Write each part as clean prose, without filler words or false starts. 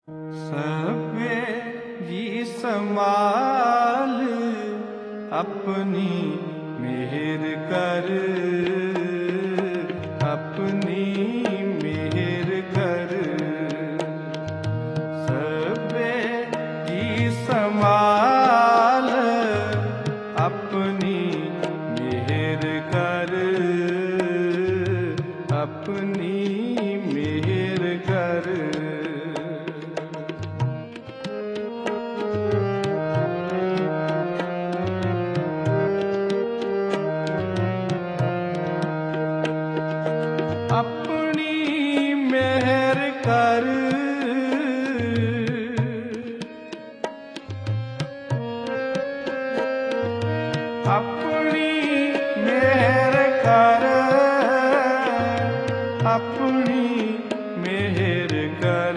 सबे जी संभाल अपनी मेहर कर, अपनी मेहर कर। सबे जी संभाल अपनी मेहर कर, अपनी मेहर कर। अपनी मेहर कर, अपनी मेहर कर, अपनी मेहर कर,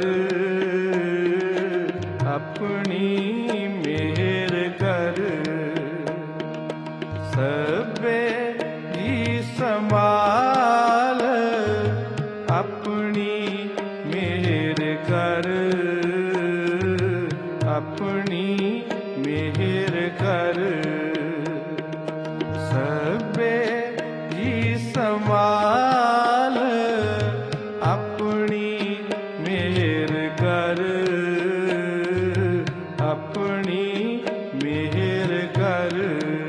अपनी मेहर कर। सबे जी संभाल अपनी मेहर कर, अपनी मेहर कर। सबे जी संभाल अपनी मेहर कर, अपनी मेहर कर।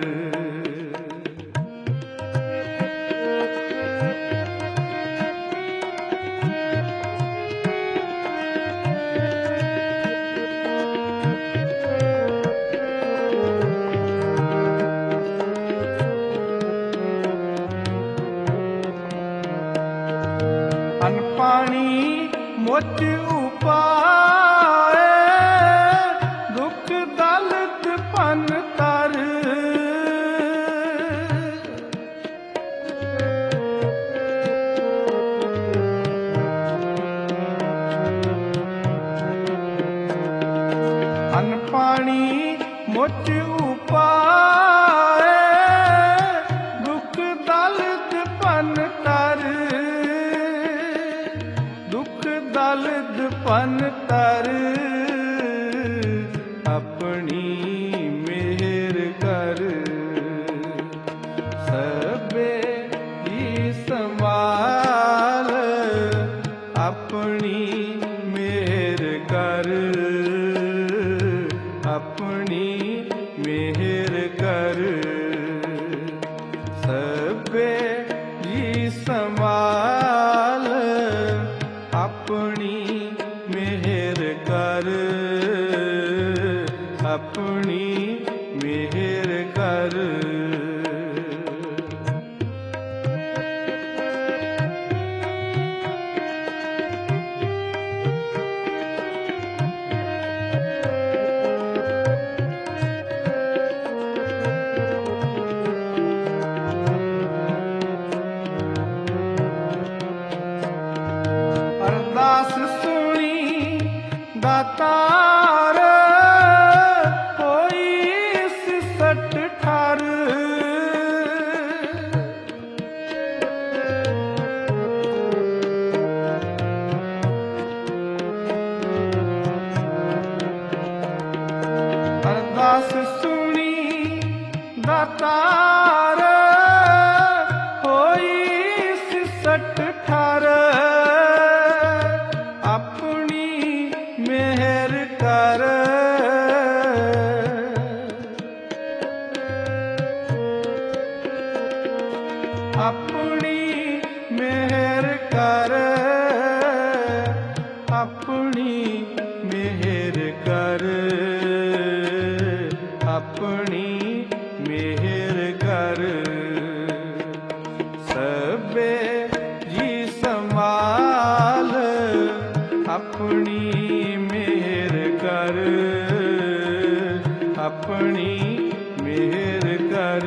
अन्न पानी मुझ उपाय, दुख दलत पन तर। अन्न पानी मुझ उपाय, दुख दलत पन तर। दुख दलत पन तर, अपनी मेहर कर। सबे जी संभाल अपनी मेहर कर, अपनी मेहर कर। सबे जी संभाल अपनी मेहर कर, अपनी मेहर कर। अरदास सुनी दातार, होई सिसठ ठार। अरदास सुनी दातार, होई सिसठ ठार। अपनी मेहर कर, अपनी मेहर कर, अपनी मेहर कर, अपनी मेहर कर। सबे जी संभाल अपनी मेहर कर, अपनी मेहर कर।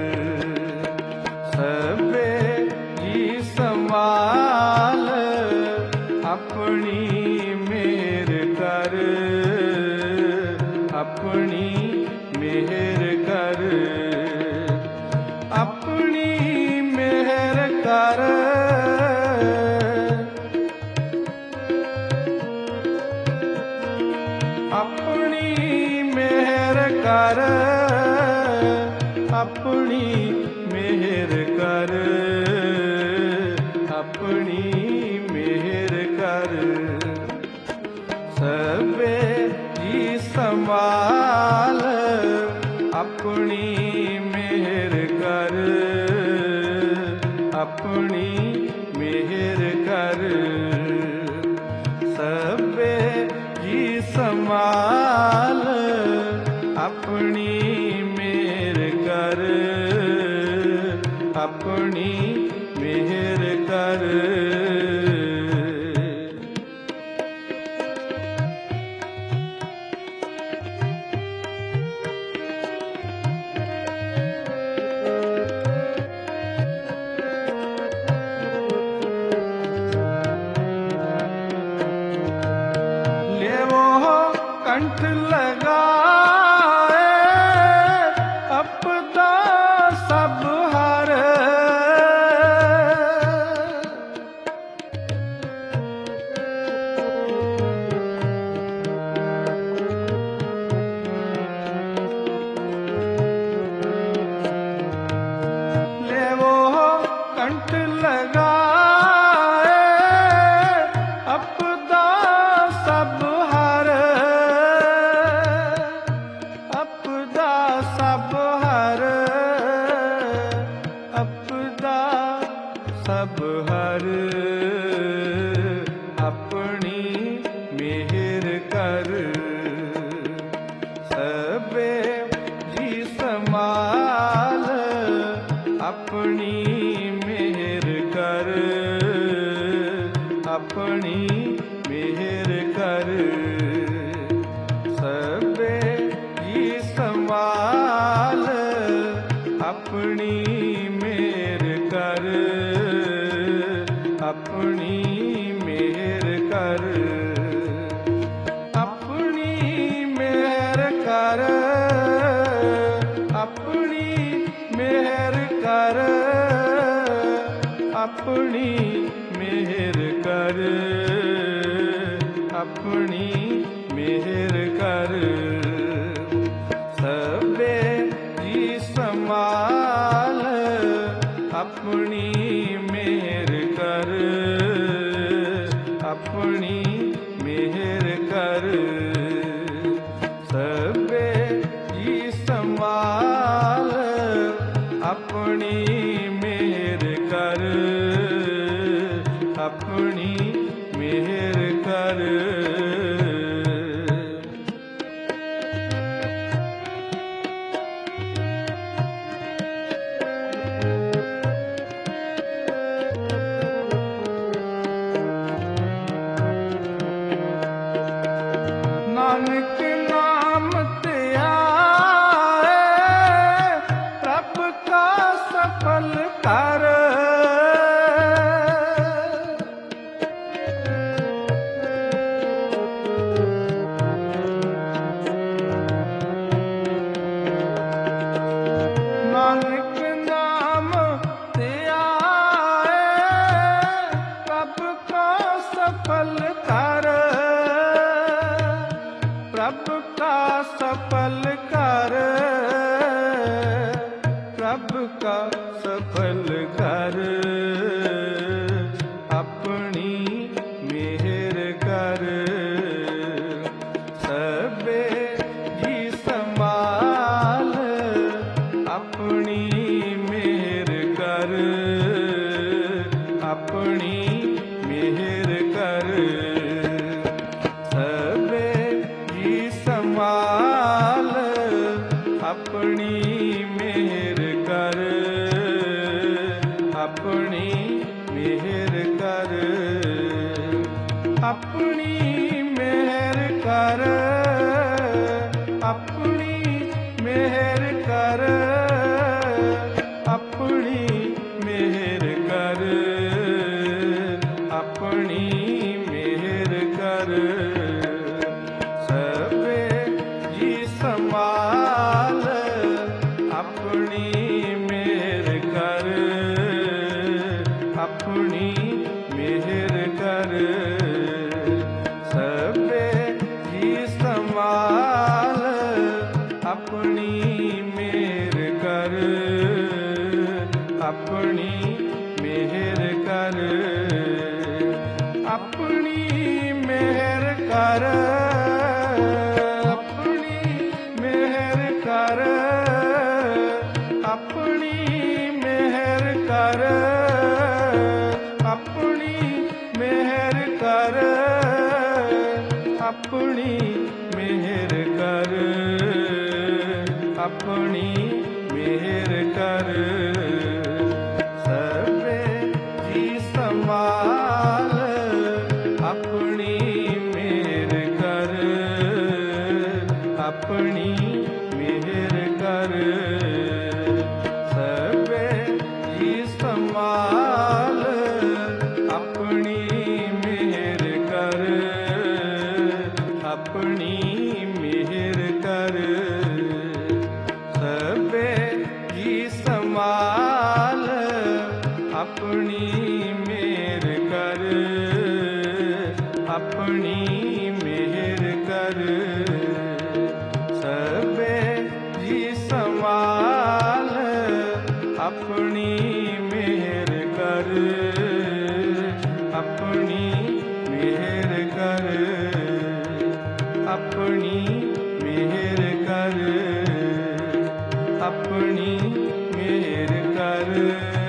सबे जी संभाल अपनी मेहर कर, अपनी मेहर कर, अपनी मेहर कर। अपनी मेहर कर, अपनी मेहर कर। सबे जी संभाल, अपनी मेहर कर, अपनी मेहर कर। सबे जी संभाल, अपनी मेहर कर, अपनी मेहर कर। कंठ लगाए अपदा सब हर, ले वो कंठ लगाए अपदा सब हर, अपदा सब हर, अपदा सब हर। अपनी मेहर कर, सबे जी संभाल, अपनी मेहर कर, अपनी मेहर कर। सबे जी संभाल, अपनी मेहर कर, अपनी मेहर कर। अपनी मेहर कर, अपनी मेहर कर, अपनी मेहर कर, अपनी मेहर कर। सबे जी संभाल, अपनी मेहर कर, अपनी मेहर कर। सबे जी संभाल, अपनी मेहर कर, अपनी मेहर कर। नानक नाम ते आए, प्रभ का सफल कर। नानक नाम ते आए, प्रभ का सफल कर, प्रभ का सफल कर, प्रभ का सफल कर। अपनी मेहर कर, सबे जी संभाल, अपनी मेहर कर, अपनी मेहर कर। सबे जी संभाल, अपनी मेहर कर, अपनी मेहर कर। अपनी मेहर कर, अपनी मेहर कर, अपनी मेहर कर, अपनी मेहर कर। सबे जी संभाल, अपनी मेहर कर, अपनी मेहर कर। सबे जी संभाल, अपनी मेहर कर। ਆਪਣੀ ਮਿਹਰ ਕਰ, ਆਪਣੀ ਮਿਹਰ ਕਰ। ਸਭੇ ਜੀ ਸੰਭਾਲ, ਆਪਣੀ ਮਿਹਰ ਕਰ, ਆਪਣੀ ਮਿਹਰ ਕਰ। ਸਭੇ ਜੀ ਸੰਭਾਲ, ਆਪਣੀ ਮਿਹਰ ਕਰ, ਆਪਣੀ ਮਿਹਰ ਕਰ। ਸਭੇ ਜੀ ਸੰਭਾਲ, ਆਪਣੀ ਮਿਹਰ ਕਰ, ਆਪਣੀ ਮਿਹਰ ਕਰ। ਸਭੇ ਜੀ ਸੰਭਾਲ, ਆਪਣੀ ਮਿਹਰ ਕਰ, ਆਪਣੀ ਮਿਹਰ ਕਰ, ਆਪਣੀ ਮਿਹਰ ਕਰ, ਆਪਣੀ ਮਿਹਰ ਕਰ।